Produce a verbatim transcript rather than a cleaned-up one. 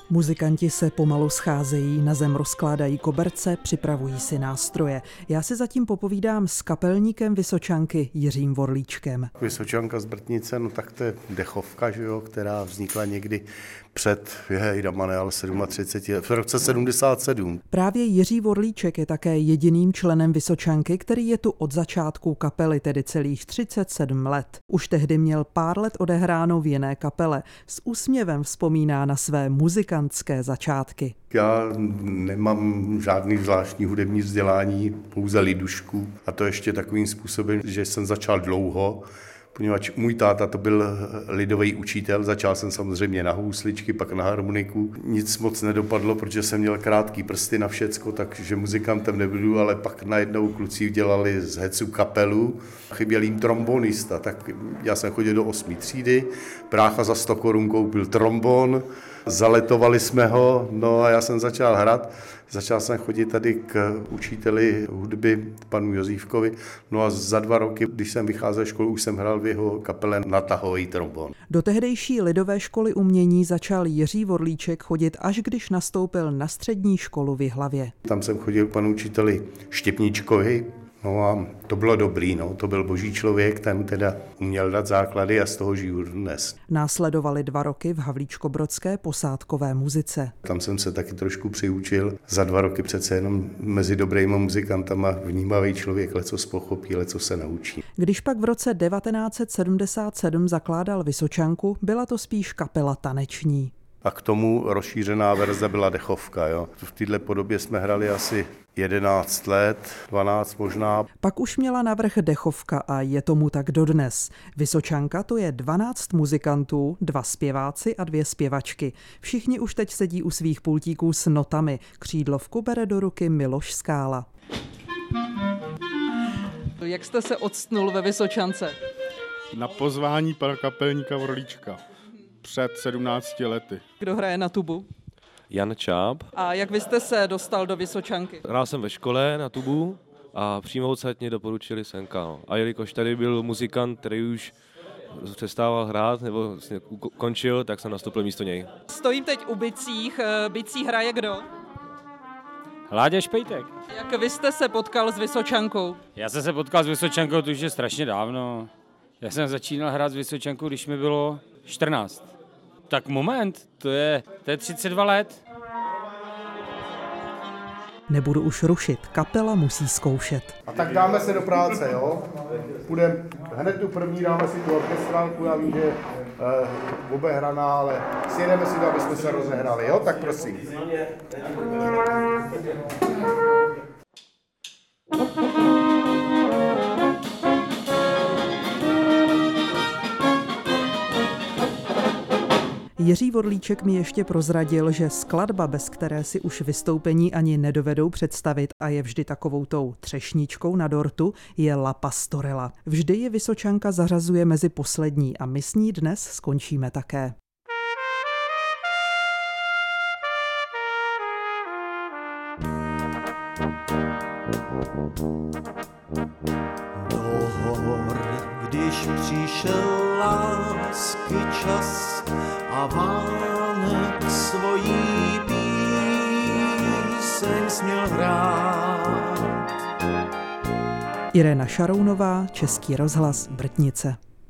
Muzikanti se pomalu scházejí, na zem rozkládají koberce, připravují si nástroje. Já si zatím popovídám s kapelníkem Vysočanky Jiřím Vorlíčkem. Vysočanka z Brtnice, no tak to je dechovka, že jo, která vznikla někdy před, je, damane, ale třicet sedm, v roce sedmdesát sedm. Právě Jiří Vorlíček je také jediným členem Vysočanky, který je tu od začátku kapely, tedy celých třicet sedm let. Už tehdy měl pár let odehráno v jiné kapele. S úsměvem vzpomíná na své muzikantské začátky. Já nemám žádný zvláštní hudební vzdělání, pouze lidušku. A to ještě takovým způsobem, že jsem začal dlouho, poněvadž můj táta to byl lidový učitel, začal jsem samozřejmě na housličky, pak na harmoniku. Nic moc nedopadlo, protože jsem měl krátký prsty na všecko, takže muzikantem nebudu, ale pak najednou kluci dělali z hecu kapelu. Chyběl jim trombonista, tak já jsem chodil do osmé třídy, brácha za sto korun koupil trombon, zaletovali jsme ho, no a já jsem začal hrát. Začal jsem chodit tady k učiteli hudby, panu Jozívkovi, no a za dva roky, když jsem vycházel z školy, už jsem hrál v jeho kapele na tahový trombon. Do tehdejší lidové školy umění začal Jiří Vorlíček chodit, až když nastoupil na střední školu v Jihlavě. Tam jsem chodil k panu učiteli Štěpníčkovi, no a to bylo dobrý, no, to byl boží člověk, ten teda uměl dát základy a z toho žiju dnes. Následovaly dva roky v havlíčkobrodské posádkové muzice. Tam jsem se taky trošku přiučil. Za dva roky přece jenom mezi dobrýma muzikantama vnímavý člověk lecos pochopí, lecos se naučí. Když pak v roce devatenáct set sedmdesát sedm zakládal Vysočanku, byla to spíš kapela taneční. A k tomu rozšířená verze byla dechovka. Jo. V této podobě jsme hrali asi jedenáct let, dvanáct možná. Pak už měla navrch dechovka a je tomu tak dodnes. Vysočanka to je dvanáct muzikantů, dva zpěváci a dvě zpěvačky. Všichni už teď sedí u svých pultíků s notami. Křídlovku bere do ruky Miloš Skála. Jak jste se octnul ve Vysočance? Na pozvání pana kapelníka Vorlíčka. Před sedmnácti lety. Kdo hraje na tubu? Jan Čáp. A jak vy jste se dostal do Vysočanky? Hrál jsem ve škole na tubu a přímo odsaď mě doporučili senka. No. A jelikož tady byl muzikant, který už přestával hrát nebo vlastně končil, tak jsem nastoupil místo něj. Stojím teď u bicích. Bicí hraje kdo? Láďa Špejtek. Jak vy jste se potkal s Vysočankou? Já jsem se potkal s Vysočankou, to už je strašně dávno. Já jsem začínal hrát s Vysočankou, když mi bylo čtrnáct. Tak moment, to je, to je třicet dva let. Nebudu už rušit, kapela musí zkoušet. A tak dáme se do práce, jo? Půjdeme hned tu první, dáme si tu orchestrálku, já vím, že je uh, obehraná, ale sjedeme si to, aby jsme se rozehrali, jo? Tak prosím. Jiří Vorlíček mi ještě prozradil, že skladba, bez které si už vystoupení ani nedovedou představit a je vždy takovou tou třešničkou na dortu, je La Pastorela. Vždy je Vysočanka zařazuje mezi poslední a my s ní dnes skončíme také. Do hor, když přišel lásky čas a vánek svojí píseň směl hrát. Irena Šarounová, Český rozhlas, Brtnice.